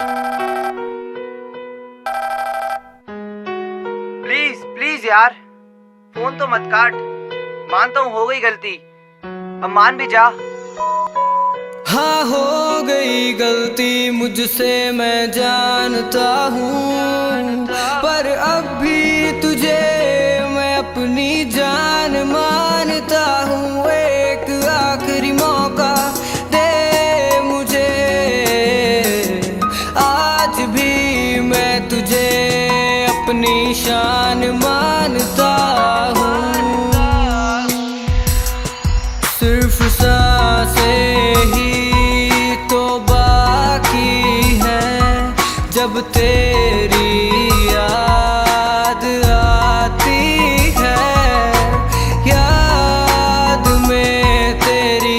Please please यार, phone तो मत काट। मानता हूँ हो गई गलती, अब मान भी जा। हाँ, हो गई गलती मुझसे, मैं जानता हूँ, पर अब भी तुझे मैं अपनी जान मानता हूँ। एक आखिरी मौका दे मुझे, आज भी मैं तुझे अपनी शान मानता हूँ। सिर्फ सांसें ही तो बाकी है, जब तेरी याद आती है, याद में तेरी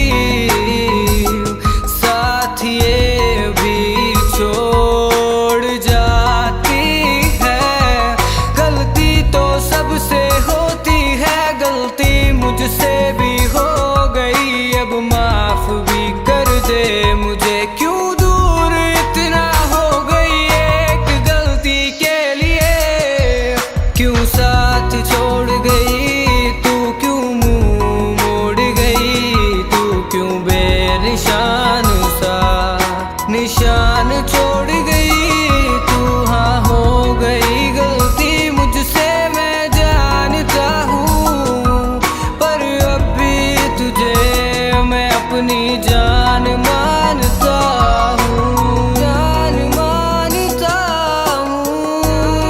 साथ ये भी छोड़ जाती है। गलती तो सबसे होती है, गलती मुझसे भी हो गई, अब माफ भी कर दे मुझे। क्यों दूर इतना हो गई एक गलती के लिए, क्यों साथ छोड़ गई तू, क्यों मुंह मोड़ गई तू, क्यों बेनिशान सा निशान छोड़ गई तू। हाँ, हो गई गलती मुझसे, मैं जानता हूँ, पर अब भी तुझे मैं अपनी जान मानता हूँ, जान मानता हूँ।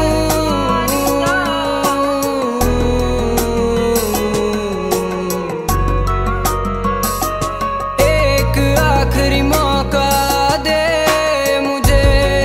एक आखिरी मौका दे मुझे,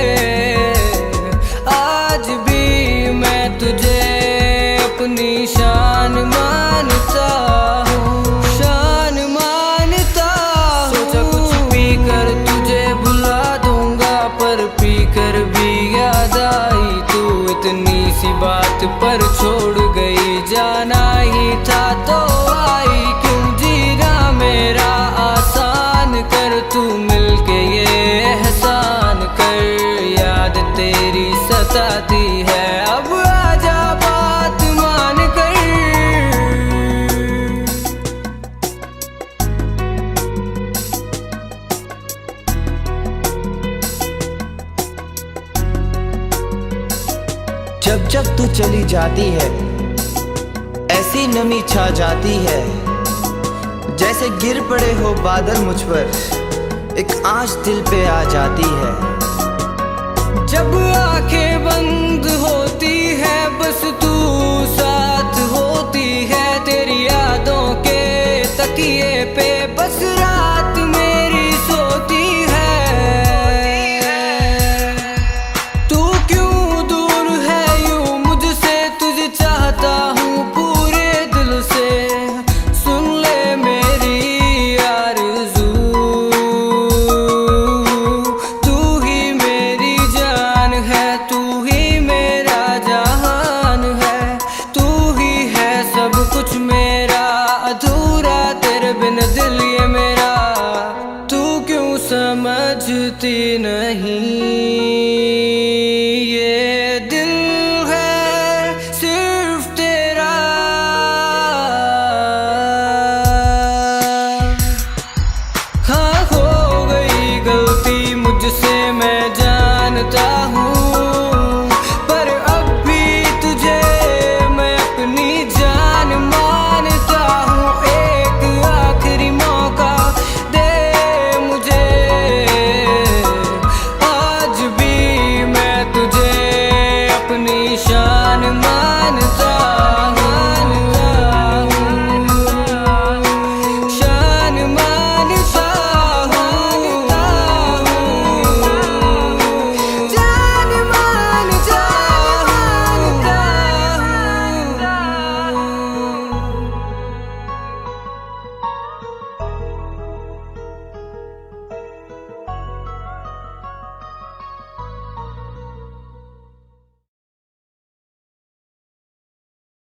आज भी मैं तुझे अपनी शान मानता हूँ, शान मानता हूँ। सोचा कुछ पी कर तुझे भुला दूंगा, पर पी कर भी याद आई तू, इतनी सी बात पर छोड़ गई। जाना ही था तो आई, क्यों जीना मेरा आसान कर, तू मिलके ये एहसान कर। याद तेरी सताती है, अब आजा बात मान कर। जब जब तू चली जाती है, ऐसी नमी छा जाती है, जैसे गिर पड़े हो बादल मुझ पर, एक आँच दिल पे आ जाती है। जब आंखें बंद होती है, बस तू साथ होती है, तेरी यादों के तकिए पे बस रात